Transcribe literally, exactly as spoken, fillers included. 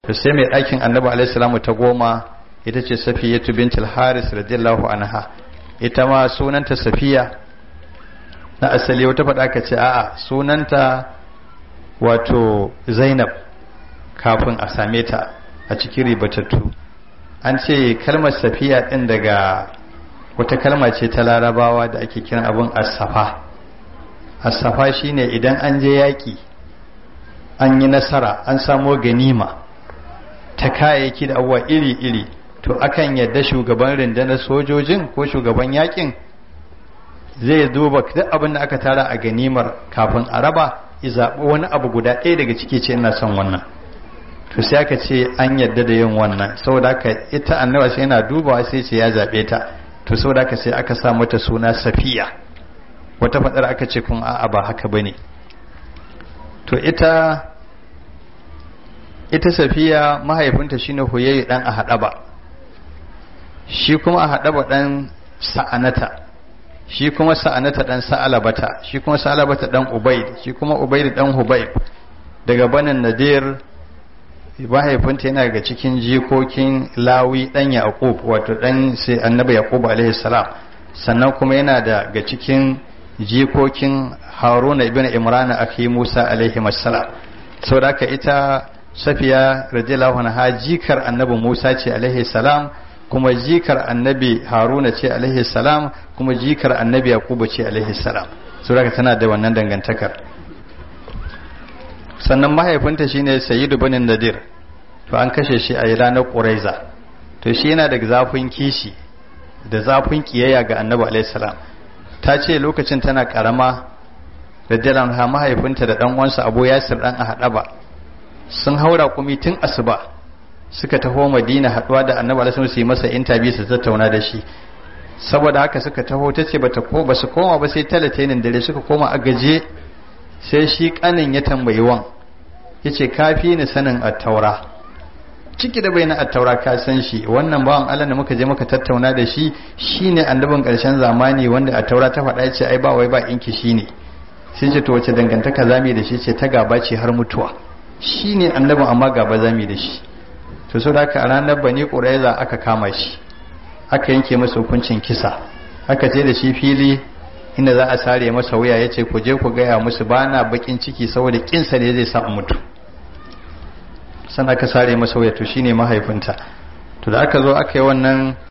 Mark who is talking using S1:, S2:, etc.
S1: to sai mai ɗakin annabi alaihi salamu ta goma ita ce safiyatu bintul haris radiyallahu anha ita ma sunanta safiya na asali wata faɗa ka ce a'a sunanta wato zainab kafin a same ta a cikin ribatattu an ce kalmar safiya ɗin daga wata kalma ce ta larabawa da ake kiran abin asafa asafa shine idan an je yaƙi an yi nasara an samo ganima ta kayayyaki da abuwa iri-iri to akan yadda shugaban rundunar sojojin ko shugaban yakin zai duba duk abin da aka tara a ganimar kafin a raba ya zaɓi wani abu guda ɗaya daga ciki ce ina son wannan to sai aka ce an yadda da yin wannan saboda haka ita annaba sai yana dubawa sai ce ya zaɓe ta to saboda haka sai aka sa mata suna safiya wata faɗar aka ce kun a'a ba haka bane to ita ita safiya mahaifinta shine huyayi dan a haɗaba shi kuma a haɗaba dan sa'anata shi kuma sa'anata dan sa'alabata shi kuma sa'alabata dan ubaid shi kuma ubaid dan hubayb daga banin nadir mahaifinta yana daga cikin jikokin lawi dan yaqub wato dan sai annabi yaqub alaihi salam sannan kuma yana daga cikin jikokin haruna ibn imran akhi musa alaihi salam saboda haka ita safiya radiyallahu anha jikar annabi Musa ce alaihi salam kuma jikar annabi Haruna ce alaihi salam kuma jikar annabi Yakubu ce alaihi salam saboda tana da wannan dangantakar sannan mahaifinta shine Sayyidu bin Nadir to an kashe shi a ranar Quraiza to shi yana da zafin kishi da zafin kiyayya ga annabi alaihi salam ta ce lokacin tana karama radiyallahu anha mahaifinta da dan uwansa Abu Yasir dan a hadaba sun haura kumi tun asuba suka taho madina haduwa da annabi alaihi su yi masa interview su tattauna da shi saboda haka suka taho tace bata ko basu koma ba sai talatainin dare suka koma a gaje sai shi kanin ya tambayi wan yace kafi ni sanin at-taura ciki da bayanan at-taura ka san shi wannan bawan Allah da muka je muka tattauna da shi shine annabin karshen zamani wanda at-taura ta faɗa yace ai ba wai ba inki shine sai ce to wace dangantaka zamu da shi ce ta gaba ce har mutuwa shi ne annabin amma gaba zami da shi to so da a ranar bani ƙuraiza aka kama shi aka yanke masa hukuncin kisa aka je da shi fili inda za a sare masa wuya ya ce ku je ku gaya musu ba na bakin ciki saboda kinsa ne zai sa mutu sannan aka sare masa wuya to shine mahaifinta to da aka zo aka yi wannan